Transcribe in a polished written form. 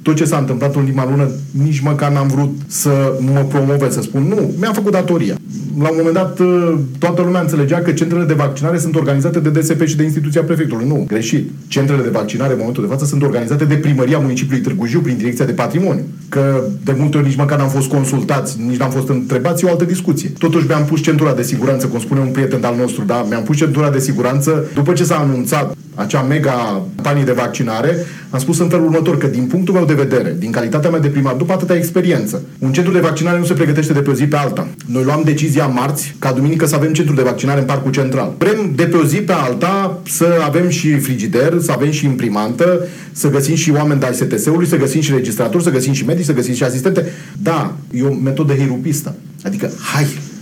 tot ce s-a întâmplat în ultima lună, nici măcar n-am vrut să mă promovez, să spun nu, mi-am făcut datoria. La un moment dat, toată lumea înțelegea că centrele de vaccinare sunt organizate de DSP și de instituția prefectului. Nu, greșit. Centrele de vaccinare, în momentul de față, sunt organizate de primăria municipiului Târgu Jiu prin Direcția de Patrimoniu. Că de multe ori nici măcar n-am fost consultați, nici n-am fost întrebați, e o altă discuție. Totuși mi-am pus centura de siguranță, cum spune un prieten al nostru, da, mi-am pus centura de siguranță după ce s-a anunțat acea mega campanie de vaccinare. Am spus în felul următor, că din punctul meu de vedere, din calitatea mea de primar, după atâta experiență, un centru de vaccinare nu se pregătește de pe o zi pe alta. Noi luam decizia marți ca duminică să avem centru de vaccinare în Parcul Central. Vrem de pe o zi pe alta să avem și frigider, să avem și imprimantă, să găsim și oameni de ISTS-ului, să găsim și registratori, să găsim și medici, să găsim și asistente. Da, e o metodă heirupistă. Adică, hai,